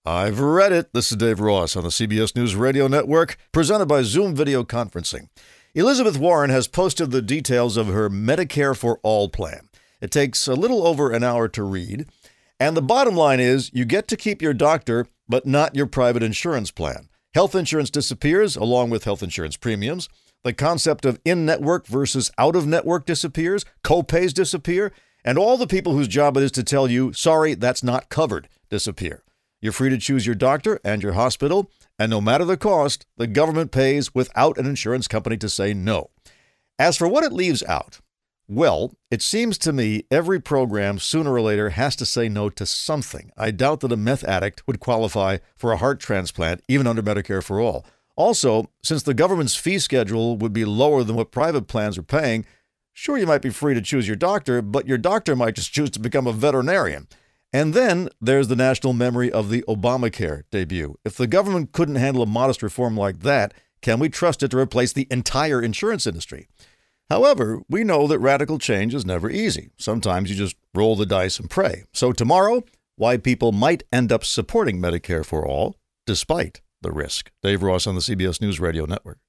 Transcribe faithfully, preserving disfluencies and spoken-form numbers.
I've read it. This is Dave Ross on the C B S News Radio Network, presented by Zoom Video Conferencing. Elizabeth Warren has posted the details of her Medicare for All plan. It takes a little over an hour to read. And the bottom line is you get to keep your doctor, but not your private insurance plan. Health insurance disappears along with health insurance premiums. The concept of in-network versus out-of-network disappears. Co-pays disappear. And all the people whose job it is to tell you, sorry, that's not covered, disappear. You're free to choose your doctor and your hospital, and no matter the cost, the government pays without an insurance company to say no. As for what it leaves out, well, it seems to me every program sooner or later has to say no to something. I doubt that a meth addict would qualify for a heart transplant, even under Medicare for All. Also, since the government's fee schedule would be lower than what private plans are paying, sure, you might be free to choose your doctor, but your doctor might just choose to become a veterinarian. And then there's the national memory of the Obamacare debut. If the government couldn't handle a modest reform like that, can we trust it to replace the entire insurance industry? However, we know that radical change is never easy. Sometimes you just roll the dice and pray. So tomorrow, why people might end up supporting Medicare for All, despite the risk. Dave Ross on the C B S News Radio Network.